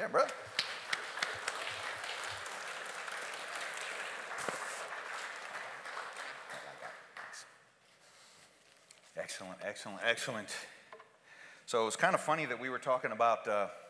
Yeah, brother. Excellent, excellent, excellent. So it was kind of funny that we were talking about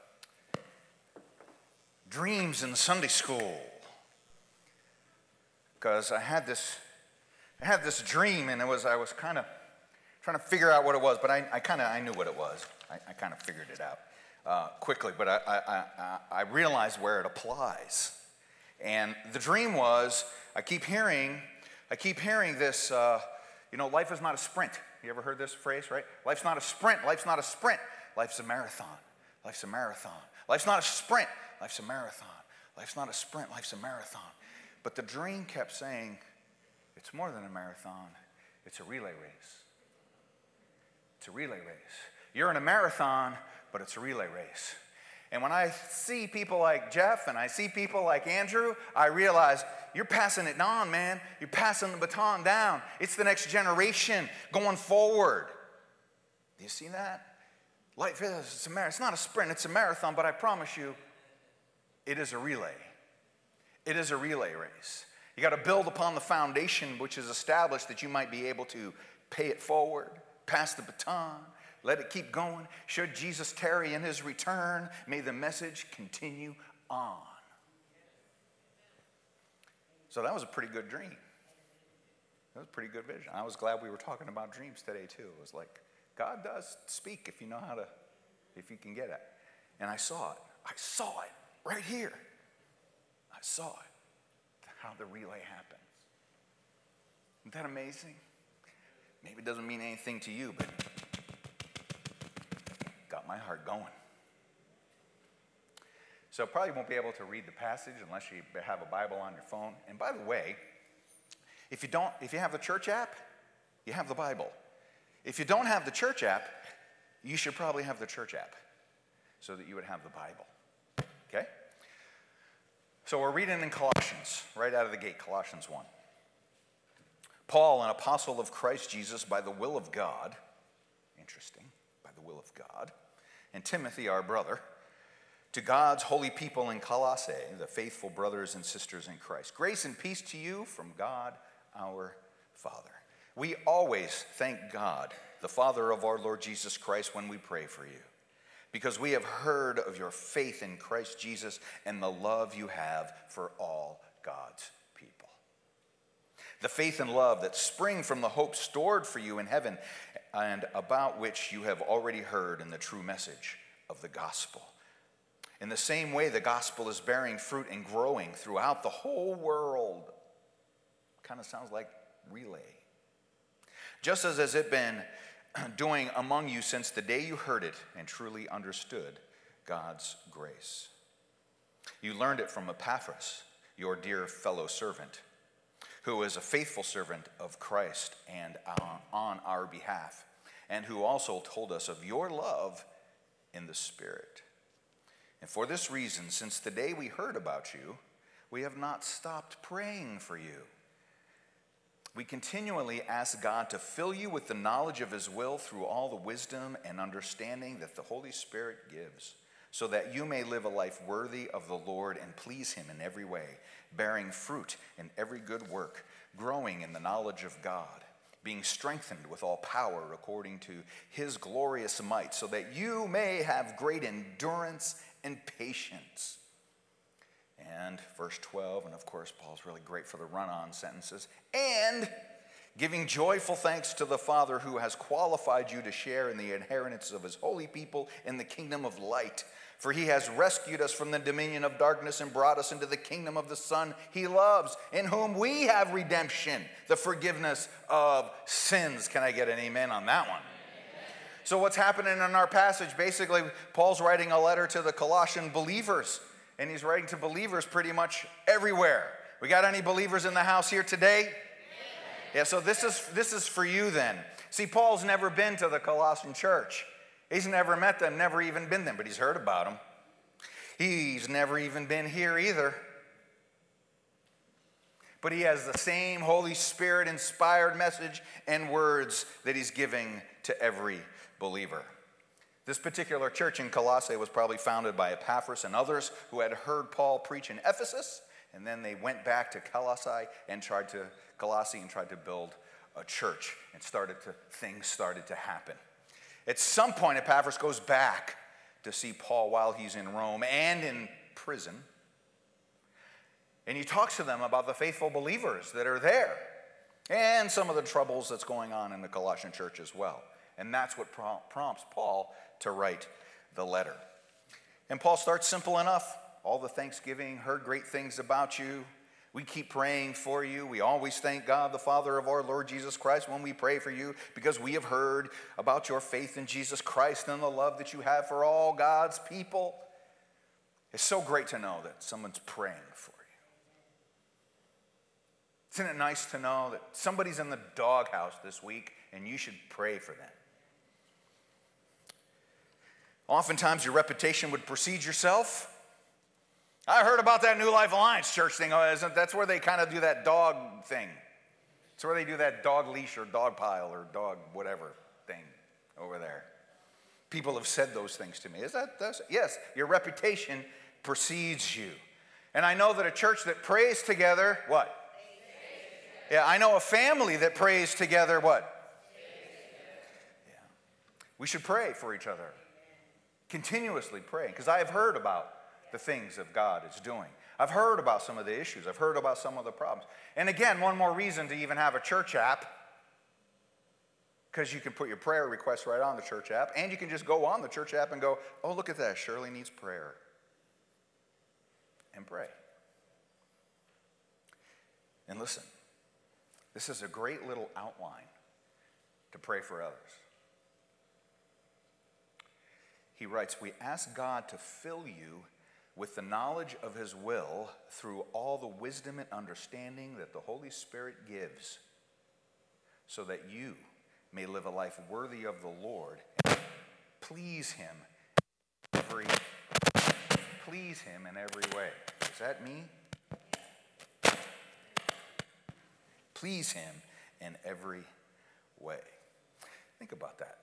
dreams in Sunday school, because I had this dream, and I was kind of trying to figure out what it was, but I knew what it was. I kind of figured it out quickly, but I realized where it applies. And the dream was, I keep hearing this, life is not a sprint. You ever heard this phrase, right? Life's not a sprint. Life's not a sprint. Life's a marathon. Life's a marathon. Life's not a sprint. Life's a marathon. Life's not a sprint. Life's a marathon. But the dream kept saying, it's more than a marathon. It's a relay race. It's a relay race. You're in a marathon, but it's a relay race. And when I see people like Jeff and I see people like Andrew, I realize you're passing it on, man. You're passing the baton down. It's the next generation going forward. Do you see that? Life is, it's not a sprint, it's a marathon, but I promise you, it is a relay. It is a relay race. You got to build upon the foundation which is established that you might be able to pay it forward, pass the baton, let it keep going. Should Jesus tarry in his return, may the message continue on. So that was a pretty good dream. That was a pretty good vision. I was glad we were talking about dreams today too. It was like, God does speak if you know how to, if you can get it. And I saw it. I saw it right here. I saw it. How the relay happens. Isn't that amazing? Maybe it doesn't mean anything to you, but got my heart going. So probably won't be able to read the passage unless you have a Bible on your phone. And by the way, if you have the church app, you have the Bible. If you don't have the church app, you should probably have the church app so that you would have the Bible. Okay? So we're reading in Colossians, right out of the gate, Colossians 1. Paul, an apostle of Christ Jesus by the will of God, interesting, by the will of God, and Timothy, our brother, to God's holy people in Colossae, the faithful brothers and sisters in Christ. Grace and peace to you from God, our Father. We always thank God, the Father of our Lord Jesus Christ, when we pray for you, because we have heard of your faith in Christ Jesus and the love you have for all God's people. The faith and love that spring from the hope stored for you in heaven, and about which you have already heard in the true message of the gospel. In the same way, the gospel is bearing fruit and growing throughout the whole world. Kind of sounds like relay. Just as has it been doing among you since the day you heard it and truly understood God's grace. You learned it from Epaphras, your dear fellow servant, who is a faithful servant of Christ and on our behalf, and who also told us of your love in the Spirit. And for this reason, since the day we heard about you, we have not stopped praying for you. We continually ask God to fill you with the knowledge of his will through all the wisdom and understanding that the Holy Spirit gives, so that you may live a life worthy of the Lord and please him in every way, bearing fruit in every good work, growing in the knowledge of God, being strengthened with all power according to his glorious might, so that you may have great endurance and patience. And verse 12, and of course Paul's really great for the run-on sentences, and giving joyful thanks to the Father who has qualified you to share in the inheritance of his holy people in the kingdom of light. For he has rescued us from the dominion of darkness and brought us into the kingdom of the Son he loves, in whom we have redemption, the forgiveness of sins. Can I get an amen on that one? So what's happening in our passage? Basically, Paul's writing a letter to the Colossian believers, and he's writing to believers pretty much everywhere. We got any believers in the house here today? Yeah, so this is for you then. See, Paul's never been to the Colossian church. He's never met them, never even been there, but he's heard about them. He's never even been here either. But he has the same Holy Spirit-inspired message and words that he's giving to every believer. This particular church in Colossae was probably founded by Epaphras and others who had heard Paul preach in Ephesus, and then they went back to Colossae and tried to build a church, and things started to happen. At some point, Epaphras goes back to see Paul while he's in Rome and in prison, and he talks to them about the faithful believers that are there and some of the troubles that's going on in the Colossian church as well. And that's what prompts Paul to write the letter. And Paul starts simple enough. All the thanksgiving, heard great things about you. We keep praying for you. We always thank God, the Father of our Lord Jesus Christ, when we pray for you, because we have heard about your faith in Jesus Christ and the love that you have for all God's people. It's so great to know that someone's praying for you. Isn't it nice to know that somebody's in the doghouse this week and you should pray for them? Oftentimes your reputation would precede yourself. I heard about that New Life Alliance church thing. That's where they kind of do that dog thing. It's where they do that dog leash or dog pile or dog whatever thing over there. People have said those things to me. Yes, your reputation precedes you. And I know that a church that prays together, what? Yeah, I know a family that prays together, what? Yeah. We should pray for each other. Continuously praying, because I have heard about the things that God is doing. I've heard about some of the issues. I've heard about some of the problems. And again, one more reason to even have a church app, because you can put your prayer requests right on the church app, and you can just go on the church app and go, oh, look at that, Shirley needs prayer. And pray. And listen, this is a great little outline to pray for others. He writes, we ask God to fill you with the knowledge of his will through all the wisdom and understanding that the Holy Spirit gives, so that you may live a life worthy of the Lord and please him in every way. Is that me? Please him in every way. Think about that.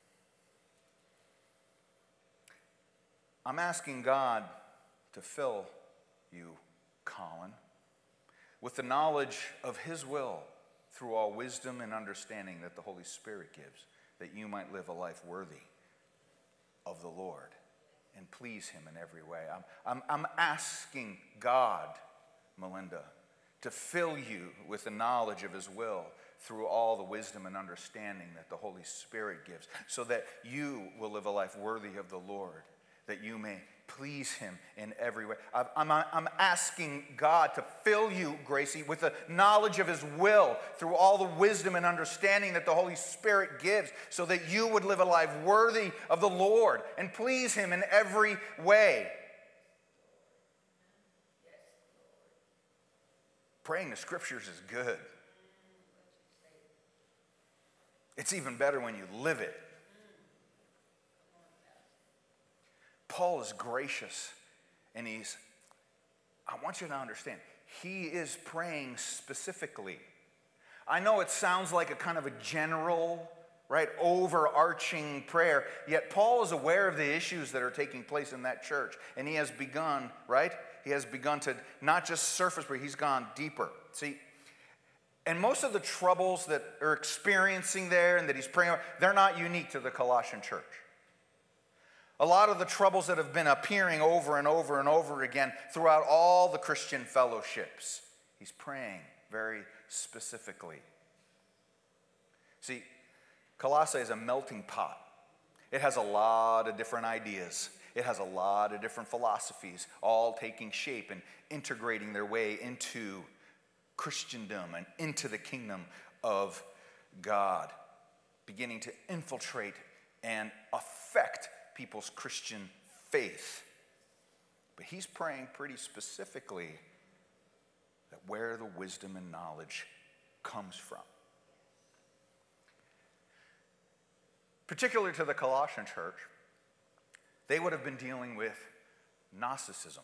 I'm asking God to fill you, Colin, with the knowledge of his will through all wisdom and understanding that the Holy Spirit gives, that you might live a life worthy of the Lord and please him in every way. I'm asking God, Melinda, to fill you with the knowledge of his will through all the wisdom and understanding that the Holy Spirit gives, so that you will live a life worthy of the Lord, that you may please him in every way. I'm asking God to fill you, Gracie, with the knowledge of his will through all the wisdom and understanding that the Holy Spirit gives, so that you would live a life worthy of the Lord and please him in every way. Praying the scriptures is good. It's even better when you live it. Paul is gracious, and I want you to understand, he is praying specifically. I know it sounds like a kind of a general, right, overarching prayer, yet Paul is aware of the issues that are taking place in that church, and he has begun, right? He has begun to not just surface, but he's gone deeper. See, and most of the troubles that are experiencing there and that he's praying about, they're not unique to the Colossian church. A lot of the troubles that have been appearing over and over and over again throughout all the Christian fellowships, he's praying very specifically. See, Colossae is a melting pot. It has a lot of different ideas. It has a lot of different philosophies, all taking shape and integrating their way into Christendom and into the kingdom of God, beginning to infiltrate and affect people's Christian faith. But he's praying pretty specifically that where the wisdom and knowledge comes from. Particularly to the Colossian church, they would have been dealing with Gnosticism,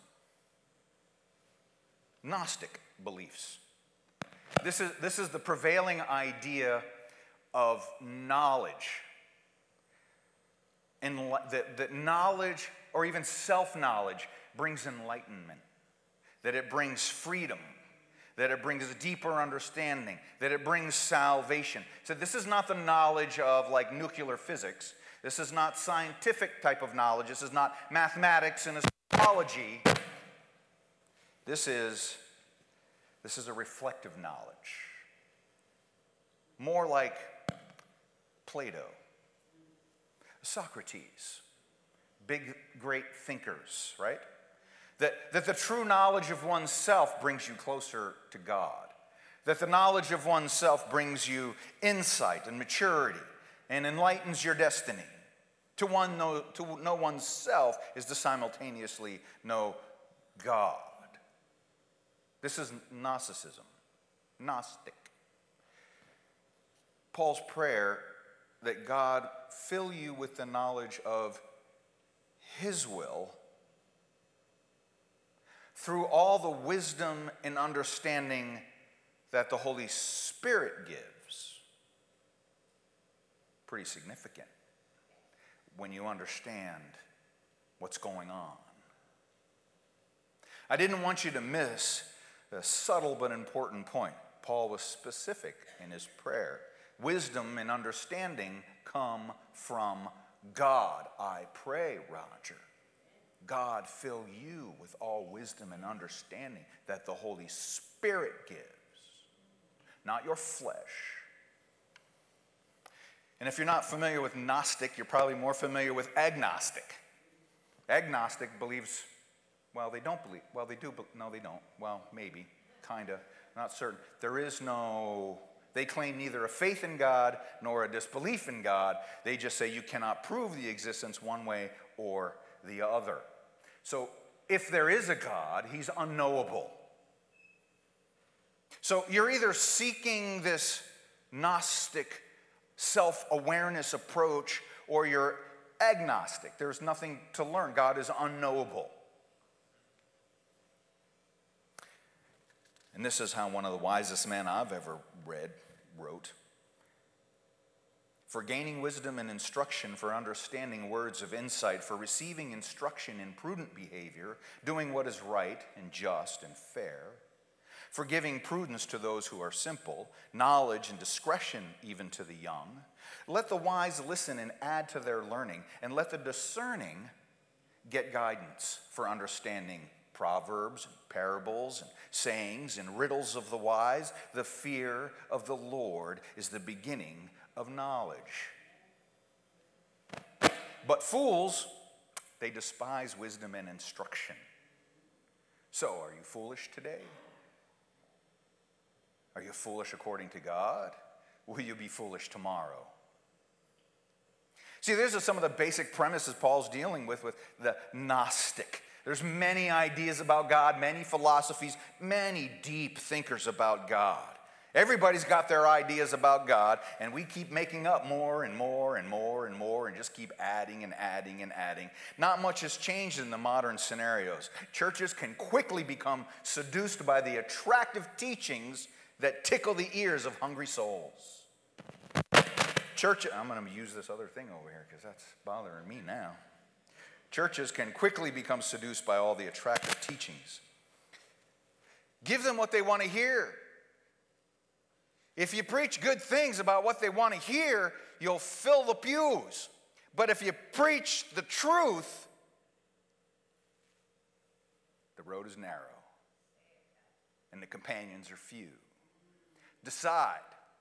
Gnostic beliefs. This is the prevailing idea of knowledge. that knowledge or even self-knowledge brings enlightenment, that it brings freedom, that it brings a deeper understanding, that it brings salvation. So this is not the knowledge of like nuclear physics. This is not scientific type of knowledge. This is not mathematics and astrology. This is a reflective knowledge. More like Plato, Socrates, big, great thinkers, right? That the true knowledge of oneself brings you closer to God. That the knowledge of oneself brings you insight and maturity and enlightens your destiny. To know oneself is to simultaneously know God. This is Gnosticism, Gnostic. Paul's prayer that God fill you with the knowledge of His will through all the wisdom and understanding that the Holy Spirit gives. Pretty significant when you understand what's going on. I didn't want you to miss a subtle but important point. Paul was specific in his prayer. Wisdom and understanding come from God. I pray, Roger. God fill you with all wisdom and understanding that the Holy Spirit gives, not your flesh. And if you're not familiar with Gnostic, you're probably more familiar with agnostic. Agnostic believes, well, they don't believe, well, they do, no, they don't. Well, maybe, kind of, not certain. There is no, they claim neither a faith in God nor a disbelief in God. They just say you cannot prove the existence one way or the other. So if there is a God, He's unknowable. So you're either seeking this Gnostic self-awareness approach or you're agnostic. There's nothing to learn. God is unknowable. And this is how one of the wisest men I've ever read wrote. For gaining wisdom and instruction, for understanding words of insight, for receiving instruction in prudent behavior, doing what is right and just and fair, for giving prudence to those who are simple, knowledge and discretion even to the young. Let the wise listen and add to their learning, and let the discerning get guidance for understanding proverbs and parables and sayings and riddles of the wise. The fear of the Lord is the beginning of knowledge. But fools, they despise wisdom and instruction. So, are you foolish today? Are you foolish according to God? Will you be foolish tomorrow? See, these are some of the basic premises Paul's dealing with the Gnostic. There's many ideas about God, many philosophies, many deep thinkers about God. Everybody's got their ideas about God, and we keep making up more and more and more and more and just keep adding and adding and adding. Not much has changed in the modern scenarios. Churches can quickly become seduced by the attractive teachings that tickle the ears of hungry souls. I'm going to use this other thing over here because that's bothering me now. Churches can quickly become seduced by all the attractive teachings. Give them what they want to hear. If you preach good things about what they want to hear, you'll fill the pews. But if you preach the truth, the road is narrow and the companions are few. Decide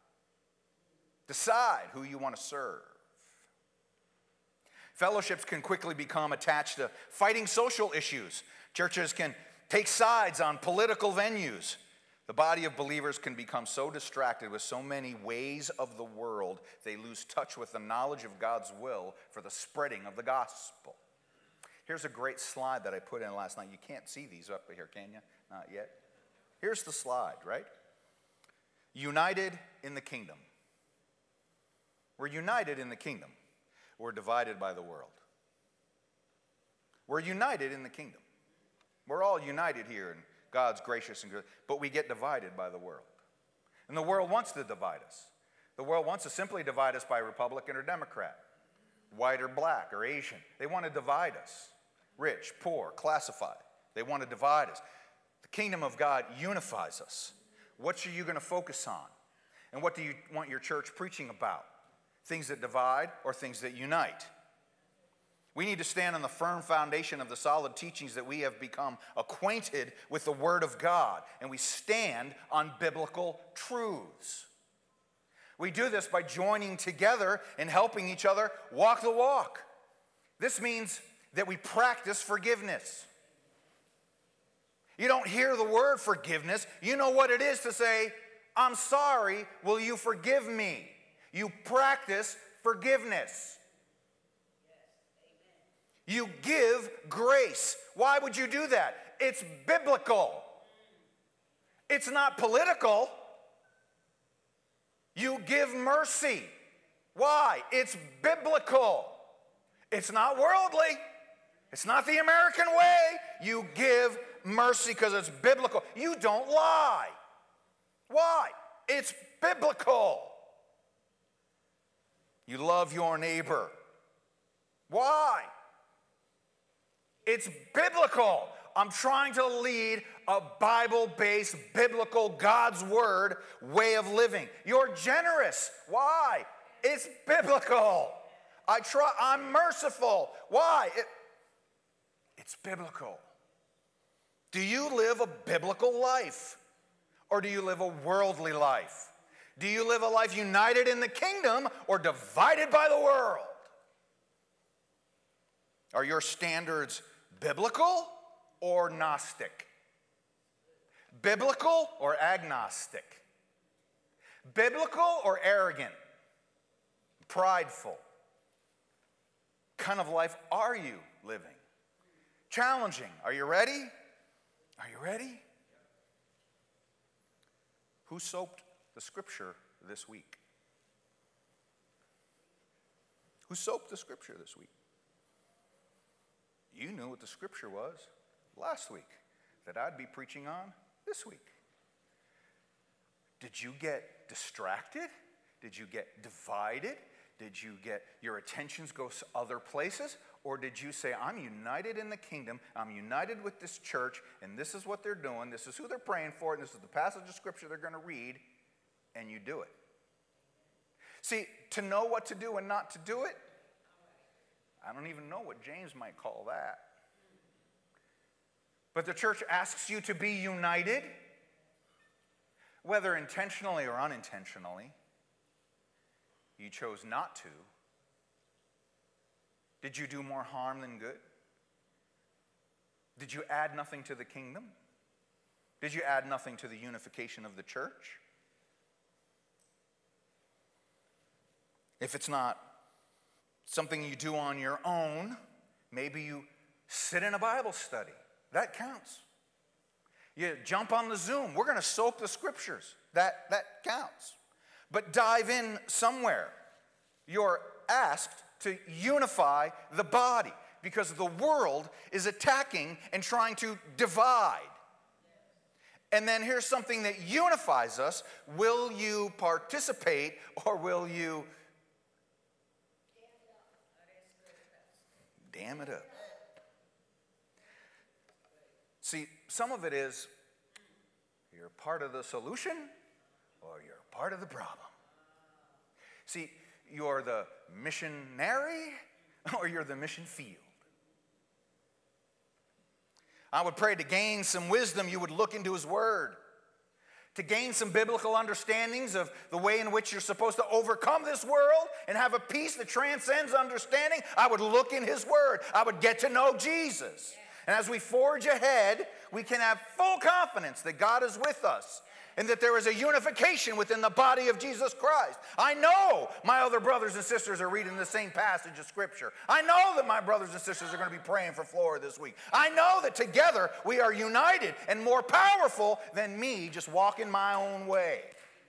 who you want to serve. Fellowships can quickly become attached to fighting social issues. Churches can take sides on political venues. The body of believers can become so distracted with so many ways of the world, they lose touch with the knowledge of God's will for the spreading of the gospel. Here's a great slide that I put in last night. You can't see these up here, can you? Not yet. Here's the slide, right? United in the kingdom. We're united in the kingdom. We're divided by the world. We're united in the kingdom. We're all united here, and God's gracious and good, but we get divided by the world. And the world wants to divide us. The world wants to simply divide us by Republican or Democrat. white or black or Asian. They want to divide us. Rich, poor, classified. They want to divide us. The kingdom of God unifies us. What are you going to focus on? And what do you want your church preaching about? Things that divide or things that unite? We need to stand on the firm foundation of the solid teachings that we have become acquainted with the Word of God, and we stand on biblical truths. We do this by joining together and helping each other walk the walk. This means that we practice forgiveness. You don't hear the word forgiveness. You know what it is to say, I'm sorry, will you forgive me? You practice forgiveness. You give grace. Why would you do that? It's biblical. It's not political. You give mercy. Why? It's biblical. It's not worldly. It's not the American way. You give mercy because it's biblical. You don't lie. Why? It's biblical. You love your neighbor. Why? It's biblical. I'm trying to lead a Bible-based, biblical, God's Word way of living. You're generous. Why? It's biblical. I'm merciful. Why? It's biblical. Do you live a biblical life? Or do you live a worldly life? Do you live a life united in the kingdom or divided by the world? Are your standards biblical or Gnostic? Biblical or agnostic? Biblical or arrogant? Prideful? What kind of life are you living? Challenging. Are you ready? Are you ready? Who soaped the scripture this week? Who soaped the scripture this week? You knew what the scripture was last week that I'd be preaching on this week. Did you get distracted? Did you get divided? Did you get your attentions go other places? Or did you say, I'm united in the kingdom, I'm united with this church, and this is what they're doing, this is who they're praying for, and this is the passage of scripture they're going to read, and you do it. See, to know what to do and not to do it, I don't even know what James might call that. But the church asks you to be united, whether intentionally or unintentionally. You chose not to. Did you do more harm than good? Did you add nothing to the kingdom? Did you add nothing to the unification of the church? If it's not something you do on your own, maybe you sit in a Bible study. That counts. You jump on the Zoom. We're going to soak the scriptures. That counts. But dive in somewhere. You're asked to unify the body because the world is attacking and trying to divide. And then here's something that unifies us. Will you participate or will you dam it up? See, some of it is you're part of the solution or you're part of the problem. See, you're the missionary or you're the mission field. I would pray to gain some wisdom, you would look into His Word. To gain some biblical understandings of the way in which you're supposed to overcome this world and have a peace that transcends understanding, I would look in His Word. I would get to know Jesus. And as we forge ahead, we can have full confidence that God is with us and that there is a unification within the body of Jesus Christ. I know my other brothers and sisters are reading the same passage of Scripture. I know that my brothers and sisters are going to be praying for Flora this week. I know that together we are united and more powerful than me just walking my own way.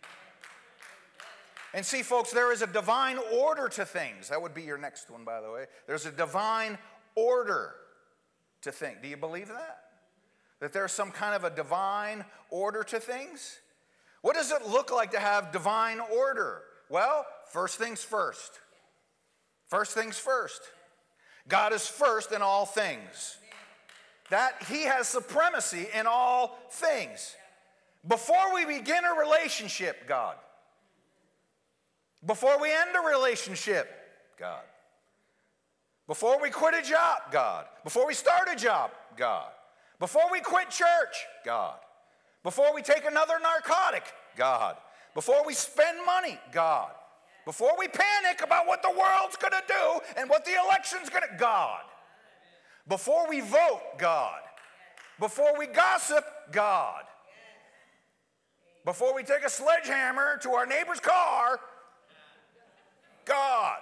And see, folks, there is a divine order to things. That would be your next one, by the way. There's a divine order to things. Do you believe that? That there's some kind of a divine order to things? What does it look like to have divine order? Well, first things first. First things first. God is first in all things. That he has supremacy in all things. Before we begin a relationship, God. Before we end a relationship, God. Before we quit a job, God. Before we start a job, God. Before we quit church, God. Before we take another narcotic, God. Before we spend money, God. Before we panic about what the world's going to do and what the election's going to, God. Before we vote, God. Before we gossip, God. Before we take a sledgehammer to our neighbor's car, God.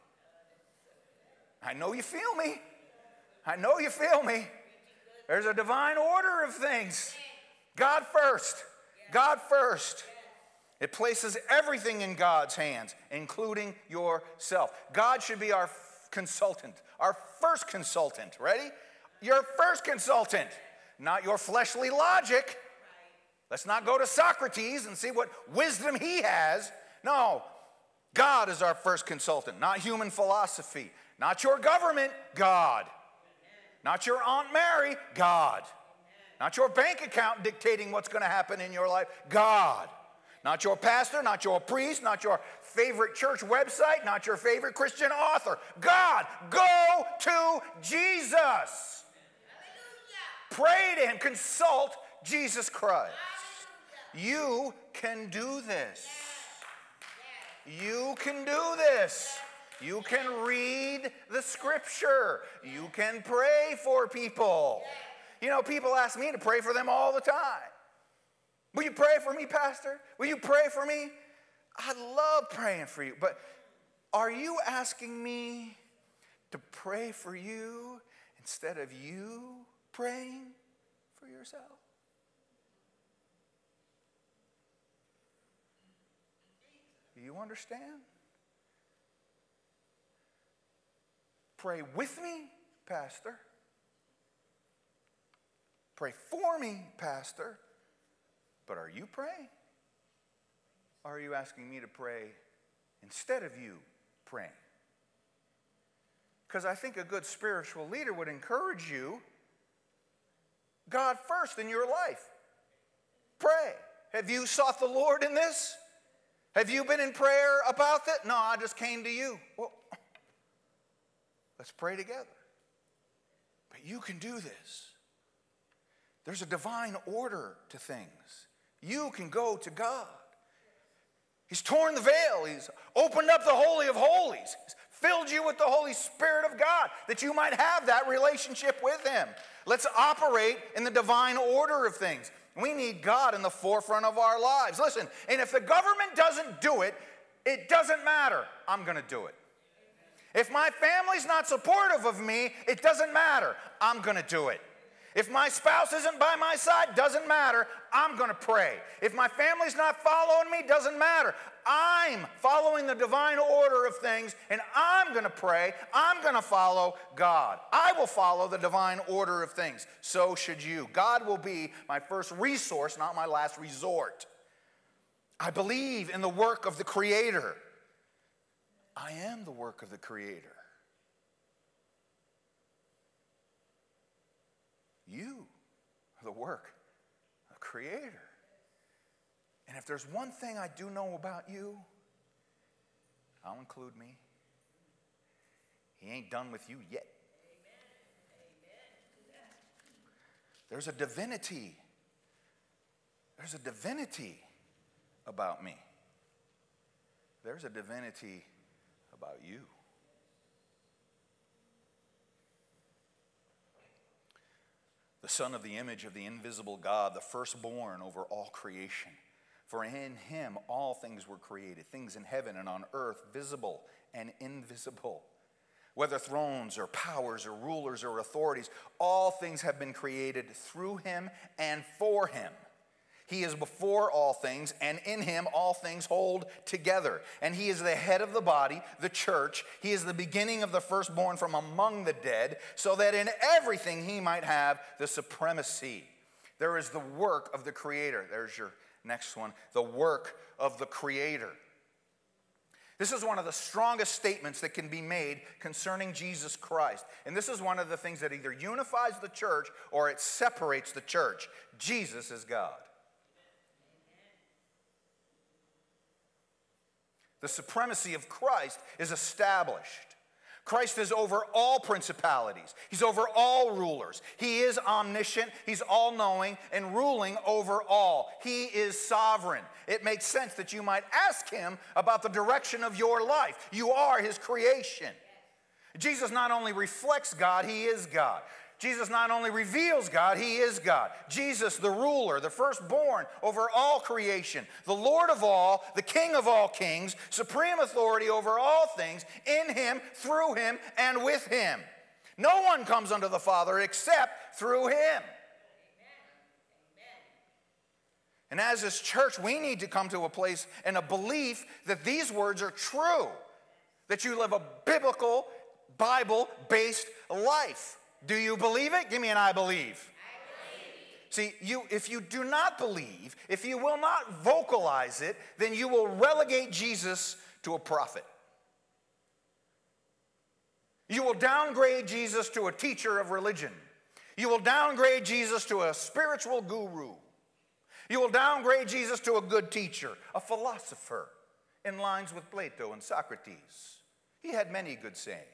I know you feel me. I know you feel me. There's a divine order of things. God first. God first. It places everything in God's hands, including yourself. God should be our consultant, our first consultant. Ready? Your first consultant, not your fleshly logic. Let's not go to Socrates and see what wisdom he has. No, God is our first consultant, not human philosophy, not your government, God. Not your Aunt Mary, God. Not your bank account dictating what's going to happen in your life, God. Not your pastor, not your priest, not your favorite church website, not your favorite Christian author. God, go to Jesus. Pray to him, consult Jesus Christ. You can do this. You can do this. You can read the scripture. You can pray for people. You know, people ask me to pray for them all the time. Will you pray for me, Pastor? Will you pray for me? I love praying for you. But are you asking me to pray for you instead of you praying for yourself? Do you understand? Pray with me, Pastor. Pray for me, Pastor. But are you praying? Or are you asking me to pray instead of you praying? Because I think a good spiritual leader would encourage you, God first in your life. Pray. Have you sought the Lord in this? Have you been in prayer about that? No, I just came to you. Well, let's pray together. But you can do this. There's a divine order to things. You can go to God. He's torn the veil. He's opened up the Holy of Holies. He's filled you with the Holy Spirit of God that you might have that relationship with him. Let's operate in the divine order of things. We need God in the forefront of our lives. Listen, and if the government doesn't do it, it doesn't matter. I'm going to do it. If my family's not supportive of me, it doesn't matter. I'm going to do it. If my spouse isn't by my side, doesn't matter. I'm going to pray. If my family's not following me, doesn't matter. I'm following the divine order of things, and I'm going to pray. I'm going to follow God. I will follow the divine order of things. So should you. God will be my first resource, not my last resort. I believe in the work of the Creator. I am the work of the Creator. You are the work of the Creator. And if there's one thing I do know about you, I'll include me. He ain't done with you yet. There's a divinity. There's a divinity about me. There's a divinity about you. The Son of the image of the invisible God, the firstborn over all creation. For in him all things were created, things in heaven and on earth, visible and invisible. Whether thrones or powers or rulers or authorities, all things have been created through him and for him. He is before all things, and in him all things hold together. And he is the head of the body, the church. He is the beginning of the firstborn from among the dead, so that in everything he might have the supremacy. There is the work of the Creator. There's your next one. The work of the Creator. This is one of the strongest statements that can be made concerning Jesus Christ. And this is one of the things that either unifies the church or it separates the church. Jesus is God. The supremacy of Christ is established. Christ is over all principalities. He's over all rulers. He is omniscient. He's all-knowing and ruling over all. He is sovereign. It makes sense that you might ask him about the direction of your life. You are his creation. Jesus not only reflects God, he is God. Jesus not only reveals God, he is God. Jesus, the ruler, the firstborn over all creation, the Lord of all, the King of all kings, supreme authority over all things, in him, through him, and with him. No one comes unto the Father except through him. And as his church, we need to come to a place and a belief that these words are true, that you live a biblical, Bible-based life. Do you believe it? Give me an I believe. See, if you do not believe, if you will not vocalize it, then you will relegate Jesus to a prophet. You will downgrade Jesus to a teacher of religion. You will downgrade Jesus to a spiritual guru. You will downgrade Jesus to a good teacher, a philosopher, in lines with Plato and Socrates. He had many good sayings.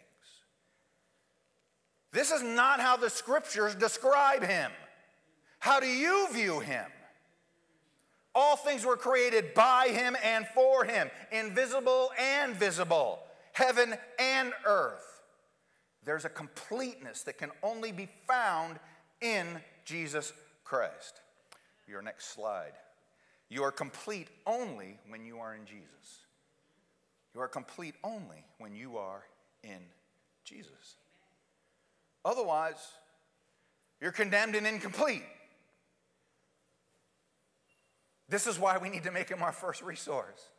This is not how the scriptures describe him. How do you view him? All things were created by him and for him, invisible and visible, heaven and earth. There's a completeness that can only be found in Jesus Christ. Your next slide. You are complete only when you are in Jesus. You are complete only when you are in Jesus. Otherwise, you're condemned and incomplete. This is why we need to make him our first resource.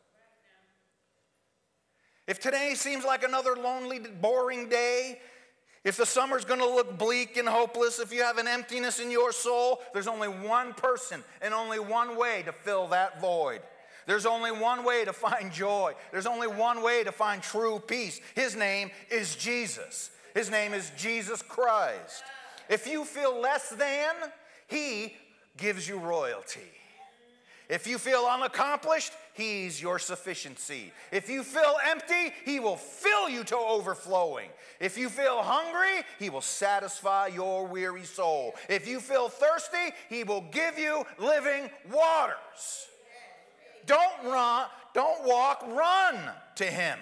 If today seems like another lonely, boring day, if the summer's going to look bleak and hopeless, if you have an emptiness in your soul, there's only one person and only one way to fill that void. There's only one way to find joy. There's only one way to find true peace. His name is Jesus. His name is Jesus Christ. If you feel less than, he gives you royalty. If you feel unaccomplished, he's your sufficiency. If you feel empty, he will fill you to overflowing. If you feel hungry, he will satisfy your weary soul. If you feel thirsty, he will give you living waters. Don't walk, run to him.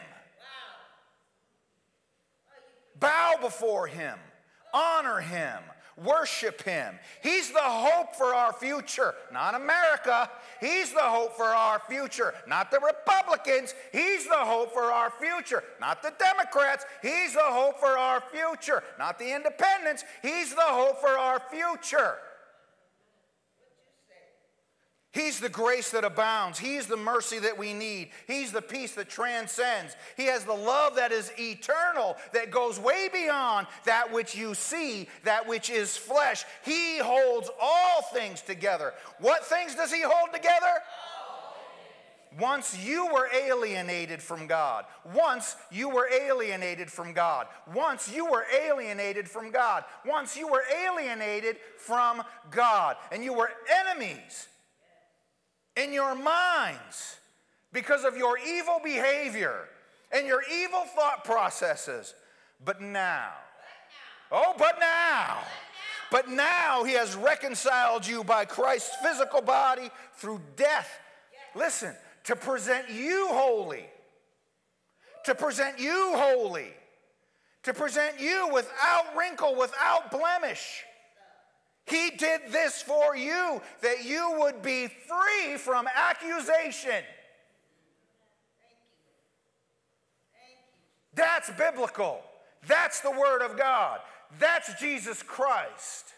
Bow before him, honor him, worship him. He's the hope for our future, not America. He's the hope for our future, not the Republicans. He's the hope for our future, not the Democrats. He's the hope for our future, not the independents. He's the hope for our future. He's the grace that abounds. He's the mercy that we need. He's the peace that transcends. He has the love that is eternal, that goes way beyond that which you see, that which is flesh. He holds all things together. What things does he hold together? Once you were alienated from God. Once you were alienated from God. Once you were alienated from God. Once you were alienated from God. And you were enemies in your minds because of your evil behavior and your evil thought processes. But now, but now he has reconciled you by Christ's physical body through death. Listen, to present you holy, to present you holy, to present you without wrinkle, without blemish. He did this for you, that you would be free from accusation. That's biblical. That's the Word of God. That's Jesus Christ.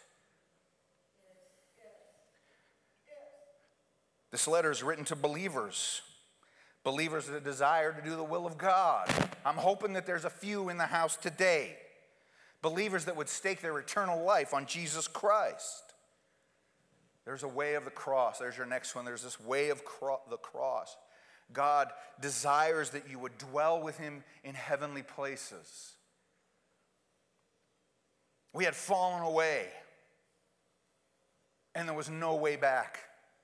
This letter is written to believers that desire to do the will of God. I'm hoping that there's a few in the house today. Believers that would stake their eternal life on Jesus Christ. There's a way of the cross. There's your next one. There's this way of the cross. God desires that you would dwell with him in heavenly places. We had fallen away, and there was no way back.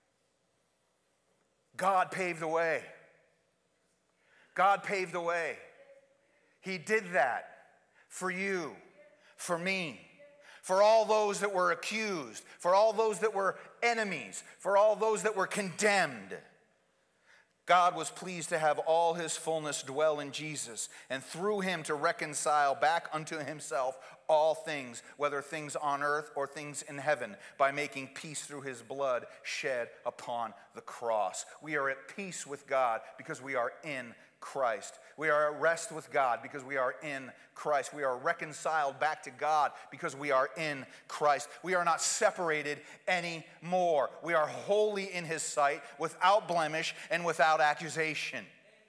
God paved the way. God paved the way. He did that for you, for me, for all those that were accused, for all those that were enemies, for all those that were condemned. God was pleased to have all his fullness dwell in Jesus, and through him to reconcile back unto himself all things, whether things on earth or things in heaven, by making peace through his blood shed upon the cross. We are at peace with God because we are in Christ. We are at rest with God because we are in Christ. We are reconciled back to God because we are in Christ. We are not separated anymore. We are holy in his sight, without blemish and without accusation.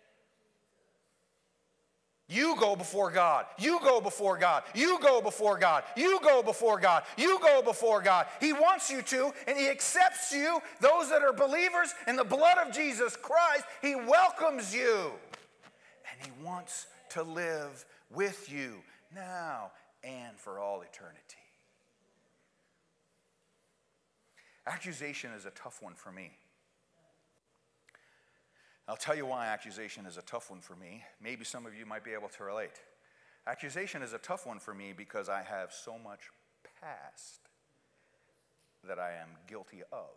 You go before God. You go before God. You go before God. You go before God. You go before God. He wants you to, and he accepts you, those that are believers in the blood of Jesus Christ. He welcomes you. And he wants to live with you now and for all eternity. Accusation is a tough one for me. I'll tell you why accusation is a tough one for me. Maybe some of you might be able to relate. Accusation is a tough one for me because I have so much past that I am guilty of.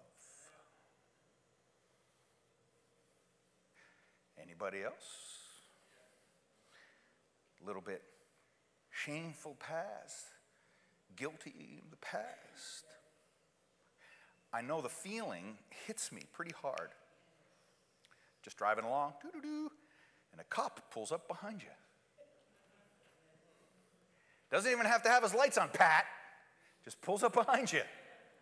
Anybody else? A little bit shameful past, guilty of the past. I know the feeling hits me pretty hard. Just driving along, doo-doo-doo, and a cop pulls up behind you. Doesn't even have to have his lights on pat, just pulls up behind you.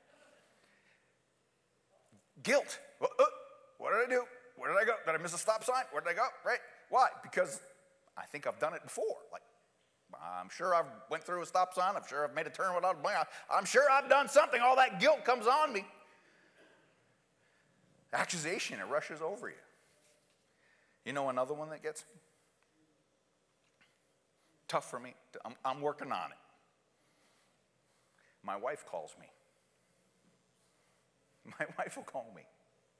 Guilt. What did I do? Where did I go? Did I miss a stop sign? Where did I go? Right? Why? Because I think I've done it before. Like, I'm sure I've went through a stop sign. I'm sure I've made a turn without a blink. I'm sure I've done something. All that guilt comes on me. Accusation, it rushes over you. You know another one that gets me? Tough for me. I'm working on it. My wife calls me. My wife will call me.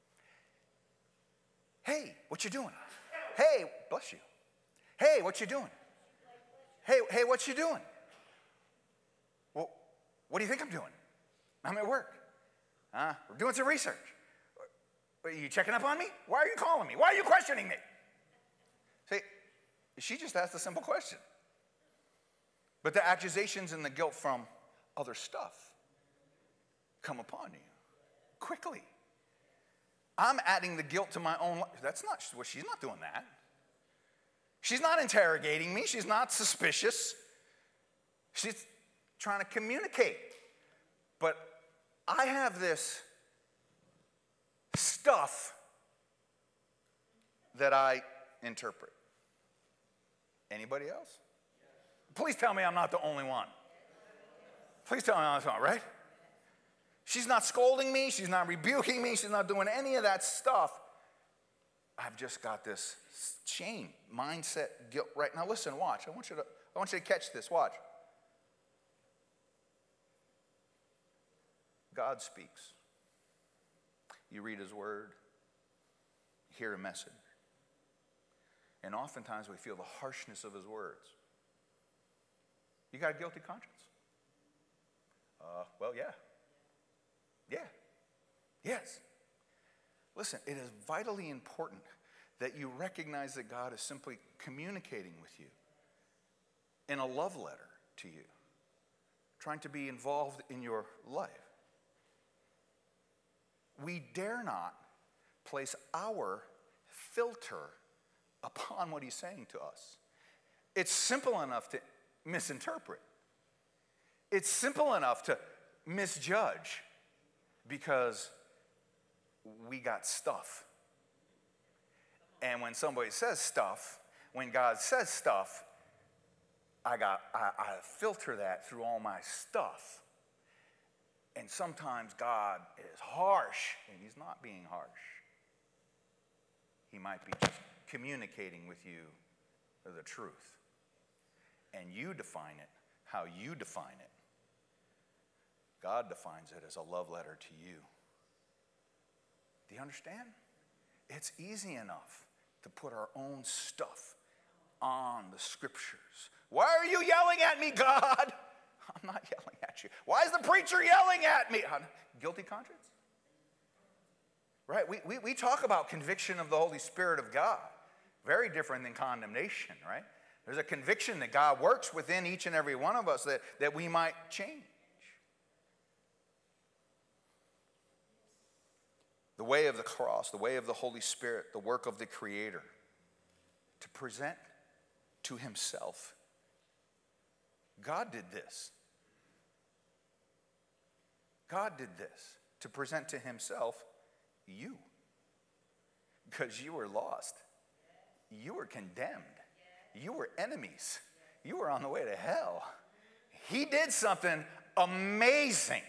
Hey, what you doing? Hey, bless you. Hey, what you doing? Hey, what you doing? Well, what do you think I'm doing? I'm at work. We're doing some research. Are you checking up on me? Why are you calling me? Why are you questioning me? See, she just asked a simple question. But the accusations and the guilt from other stuff come upon you quickly. I'm adding the guilt to my own life. That's not, well, she's not doing that. She's not interrogating me. She's not suspicious. She's trying to communicate. But I have this stuff that I interpret. Anybody else? Please tell me I'm not the only one. Please tell me I'm not the only one, right? She's not scolding me. She's not rebuking me. She's not doing any of that stuff. I've just got this shame, mindset, guilt. Right now, listen, watch. I want you to catch this. Watch. God speaks. You read his word, hear a message. And oftentimes we feel the harshness of his words. You got a guilty conscience? Well, yeah. Yeah. Yes. Listen, it is vitally important that you recognize that God is simply communicating with you in a love letter to you, trying to be involved in your life. We dare not place our filter upon what he's saying to us. It's simple enough to misinterpret. It's simple enough to misjudge because we got stuff. And when somebody says stuff, when God says stuff, I filter that through all my stuff. And sometimes God is harsh, and he's not being harsh. He might be just communicating with you the truth. And you define it how you define it. God defines it as a love letter to you. Do you understand? It's easy enough to put our own stuff on the scriptures. Why are you yelling at me, God? I'm not yelling at you. Why is the preacher yelling at me? Guilty conscience? Right? We talk about conviction of the Holy Spirit of God. Very different than condemnation, right? There's a conviction that God works within each and every one of us that we might change. The way of the cross, the way of the Holy Spirit, the work of the Creator, to present to himself. God did this. God did this to present to himself you. Because you were lost. You were condemned. You were enemies. You were on the way to hell. He did something amazing.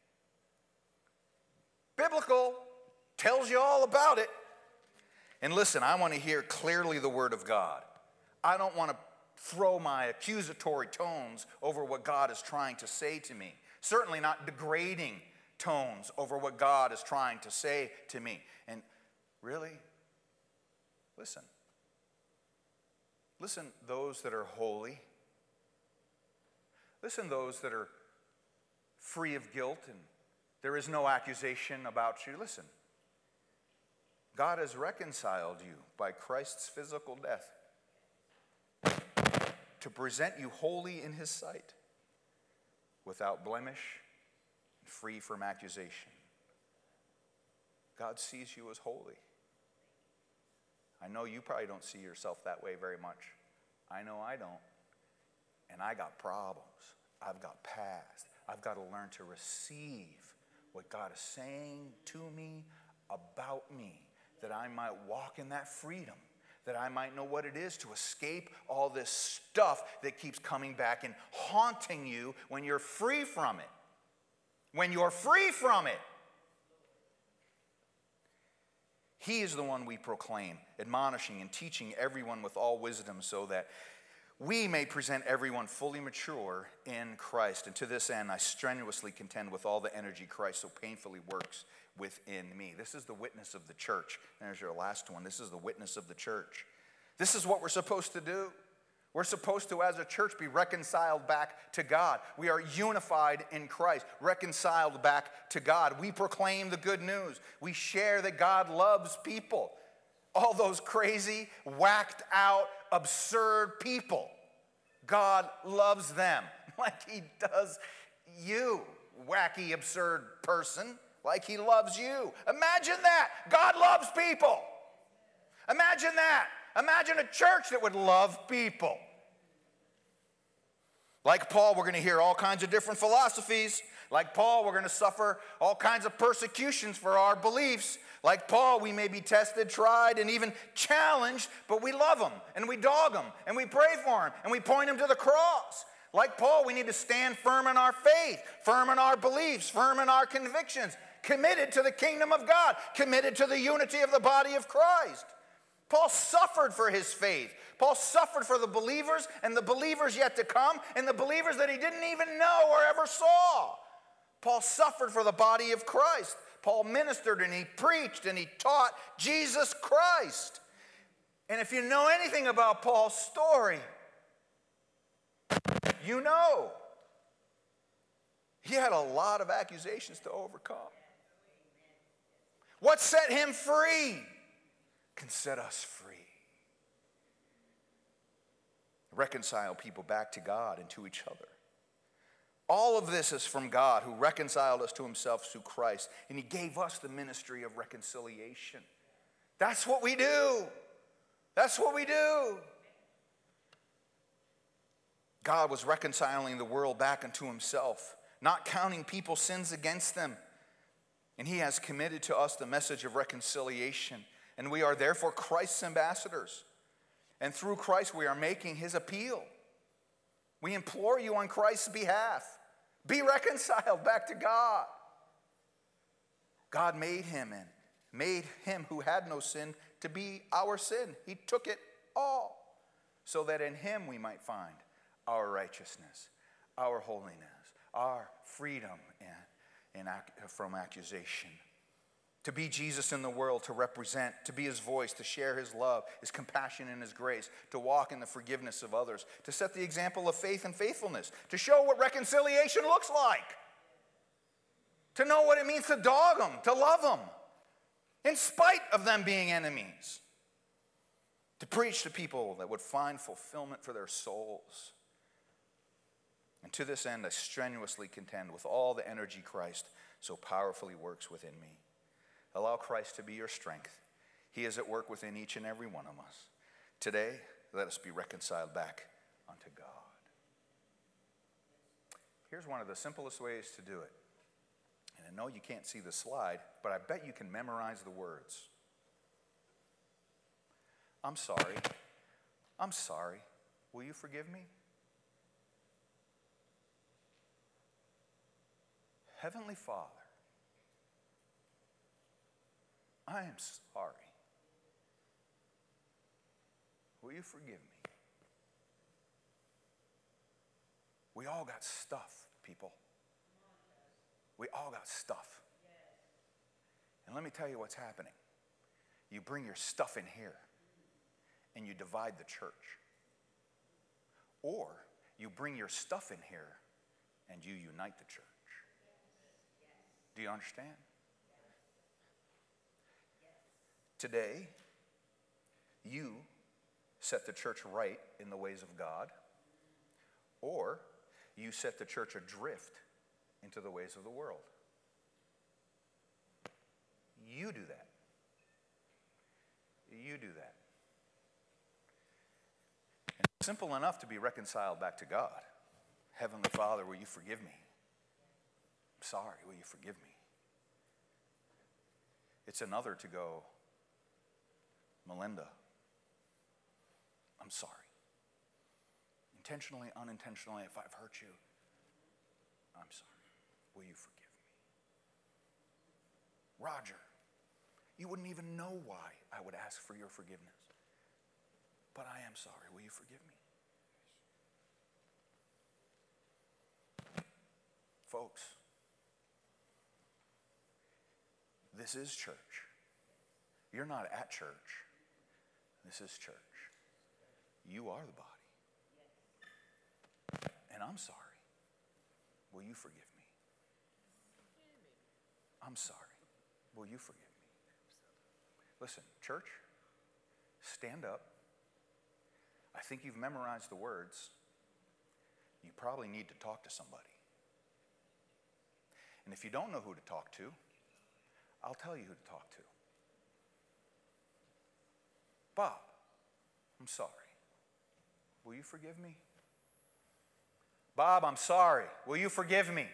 Biblical, tells you all about it. And listen, I want to hear clearly the word of God. I don't want to throw my accusatory tones over what God is trying to say to me. Certainly not degrading tones over what God is trying to say to me. And really, listen. Listen, those that are holy. Listen, those that are free of guilt and there is no accusation about you. Listen. God has reconciled you by Christ's physical death to present you holy in his sight, without blemish, free from accusation. God sees you as holy. I know you probably don't see yourself that way very much. I know I don't. And I got problems. I've got past. I've got to learn to receive what God is saying to me, about me, that I might walk in that freedom, that I might know what it is to escape all this stuff that keeps coming back and haunting you when you're free from it. When you're free from it. He is the one we proclaim, admonishing and teaching everyone with all wisdom, so that we may present everyone fully mature in Christ. And to this end, I strenuously contend with all the energy Christ so painfully works within me. This is the witness of the church. There's your last one. This is the witness of the church. This is what we're supposed to do. We're supposed to, as a church, be reconciled back to God. We are unified in Christ, reconciled back to God. We proclaim the good news. We share that God loves people. All those crazy, whacked out, absurd people. God loves them like he does you, wacky, absurd person, like he loves you. Imagine that. God loves people. Imagine that. Imagine a church that would love people. Like Paul, we're going to hear all kinds of different philosophies. Like Paul, we're going to suffer all kinds of persecutions for our beliefs. Like Paul, we may be tested, tried, and even challenged, but we love him, and we dog him, and we pray for him, and we point him to the cross. Like Paul, we need to stand firm in our faith, firm in our beliefs, firm in our convictions, committed to the kingdom of God, committed to the unity of the body of Christ. Paul suffered for his faith. Paul suffered for the believers and the believers yet to come and the believers that he didn't even know or ever saw. Paul suffered for the body of Christ. Paul ministered and he preached and he taught Jesus Christ. And if you know anything about Paul's story, you know he had a lot of accusations to overcome. What set him free can set us free. Reconcile people back to God and to each other. All of this is from God, who reconciled us to himself through Christ, and he gave us the ministry of reconciliation. That's what we do. That's what we do. God was reconciling the world back unto himself, not counting people's sins against them. And he has committed to us the message of reconciliation. And we are therefore Christ's ambassadors. And through Christ we are making his appeal. We implore you on Christ's behalf. Be reconciled back to God. God made him who had no sin to be our sin. He took it all so that in him we might find our righteousness, our holiness, our freedom from accusation. To be Jesus in the world, to represent, to be his voice, to share his love, his compassion and his grace, to walk in the forgiveness of others, to set the example of faith and faithfulness, to show what reconciliation looks like, to know what it means to dog them, to love them, in spite of them being enemies, to preach to people that would find fulfillment for their souls. And to this end, I strenuously contend with all the energy Christ so powerfully works within me. Allow Christ to be your strength. He is at work within each and every one of us. Today, let us be reconciled back unto God. Here's one of the simplest ways to do it. And I know you can't see the slide, but I bet you can memorize the words. I'm sorry. I'm sorry. Will you forgive me? Heavenly Father, I am sorry. Will you forgive me? We all got stuff, people. We all got stuff. And let me tell you what's happening. You bring your stuff in here and you divide the church. Or you bring your stuff in here and you unite the church. Do you understand? Today, you set the church right in the ways of God, or you set the church adrift into the ways of the world. You do that. You do that. And it's simple enough to be reconciled back to God. Heavenly Father, will you forgive me? I'm sorry, will you forgive me? It's another to go, Melinda, I'm sorry. Intentionally, unintentionally, if I've hurt you, I'm sorry. Will you forgive me? Roger, you wouldn't even know why I would ask for your forgiveness. But I am sorry. Will you forgive me? Folks, this is church. You're not at church. This is church. You are the body. And I'm sorry. Will you forgive me? I'm sorry. Will you forgive me? Listen, church, stand up. I think you've memorized the words. You probably need to talk to somebody. And if you don't know who to talk to, I'll tell you who to talk to. Bob, I'm sorry. Will you forgive me? Bob, I'm sorry. Will you forgive me?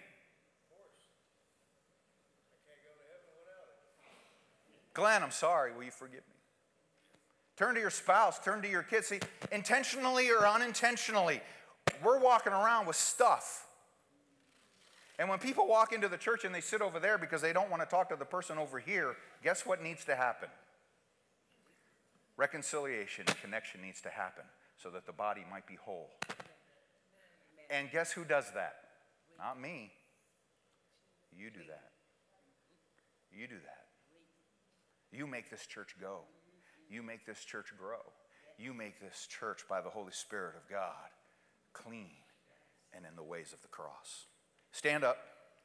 Glenn, I'm sorry. Will you forgive me? Turn to your spouse. Turn to your kids. See, intentionally or unintentionally, we're walking around with stuff. And when people walk into the church and they sit over there because they don't want to talk to the person over here, guess what needs to happen? Reconciliation and connection needs to happen so that the body might be whole. And guess who does that? Not me. You do that. You do that. You make this church go. You make this church grow. You make this church, by the Holy Spirit of God, clean and in the ways of the cross. Stand up.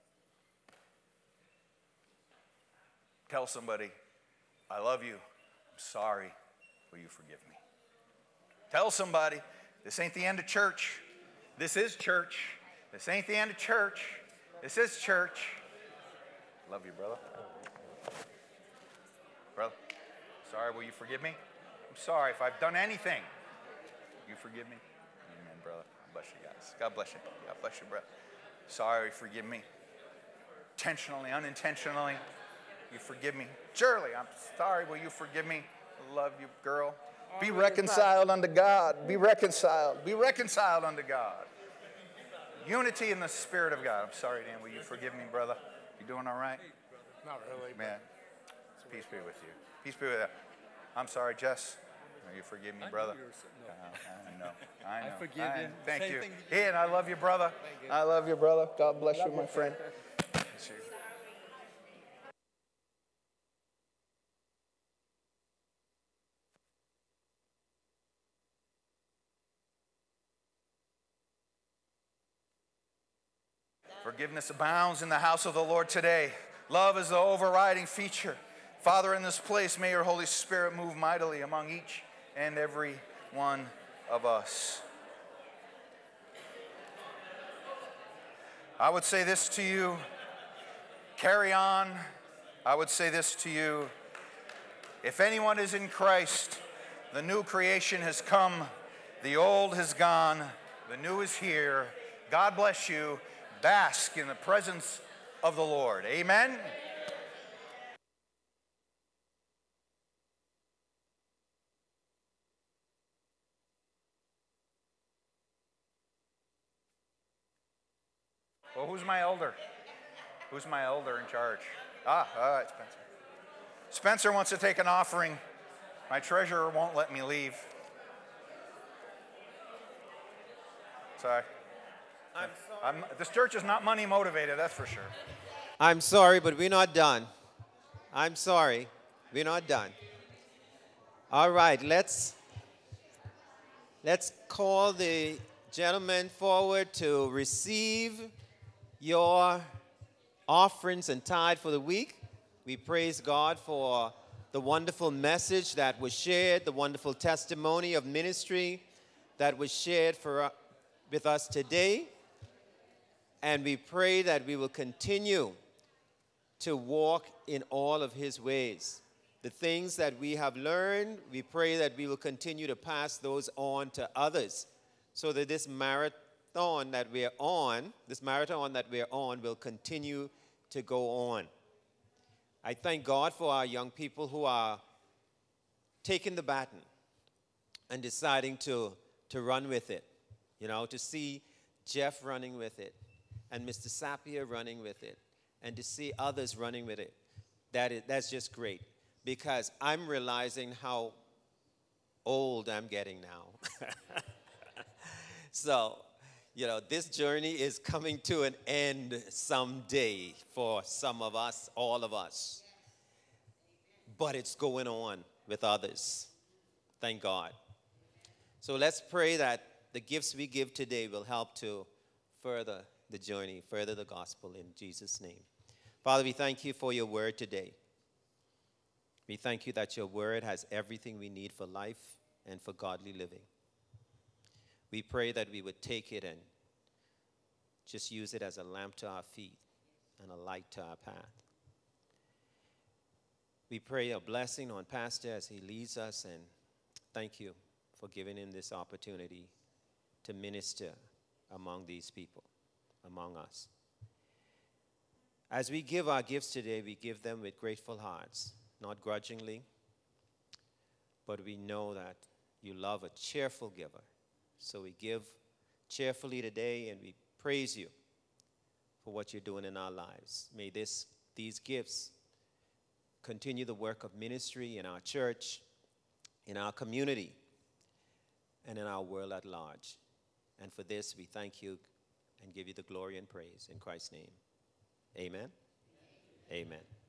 Tell somebody, I love you. I'm sorry. Will you forgive me? Tell somebody, this ain't the end of church. This is church. This ain't the end of church. This is church. Love you, brother. Brother, sorry, will you forgive me? I'm sorry if I've done anything. You forgive me? Amen, brother. God bless you guys. God bless you. God bless you, brother. Sorry, forgive me. Intentionally, unintentionally, you forgive me. Shirley, I'm sorry, will you forgive me? I love you, girl. Be reconciled unto God. Be reconciled. Be reconciled unto God. Unity in the Spirit of God. I'm sorry, Dan. Will you forgive me, brother? You doing all right? Not really. Man, peace be with you. Peace be with you. I'm sorry, Jess. You forgive me, brother. I know. I forgive you. Thank Same you. thing Ian, I love you, brother. Thank you. I love you, brother. God bless you, my friend. Forgiveness abounds in the house of the Lord today. Love is the overriding feature. Father, in this place, may your Holy Spirit move mightily among each and every one of us. I would say this to you, carry on. I would say this to you, if anyone is in Christ, the new creation has come, the old has gone, the new is here. God bless you. Bask in the presence of the Lord. Amen. Well, who's my elder? Who's my elder in charge? All right, Spencer. Spencer wants to take an offering. My treasurer won't let me leave. Sorry. This church is not money motivated, that's for sure. I'm sorry, but we're not done. I'm sorry. We're not done. All right, let's call the gentleman forward to receive your offerings and tithe for the week. We praise God for the wonderful message that was shared, the wonderful testimony of ministry that was shared with us today. And we pray that we will continue to walk in all of his ways. The things that we have learned, we pray that we will continue to pass those on to others so that this marathon that we're on will continue to go on. I thank God for our young people who are taking the baton and deciding to run with it. You know, to see Jeff running with it and Mr. Sapir running with it and to see others running with it, that's just great because I'm realizing how old I'm getting now. So, you know, this journey is coming to an end someday for some of us, all of us. But it's going on with others. Thank God. So let's pray that the gifts we give today will help to further the journey, further the gospel in Jesus' name. Father, we thank you for your word today. We thank you that your word has everything we need for life and for godly living. We pray that we would take it and just use it as a lamp to our feet and a light to our path. We pray a blessing on Pastor as he leads us, and thank you for giving him this opportunity to minister among these people, among us. As we give our gifts today, we give them with grateful hearts, not grudgingly, but we know that you love a cheerful giver. So we give cheerfully today, and we praise you for what you're doing in our lives. May these gifts continue the work of ministry in our church, in our community, and in our world at large. And for this, we thank you and give you the glory and praise in Christ's name. Amen. Amen.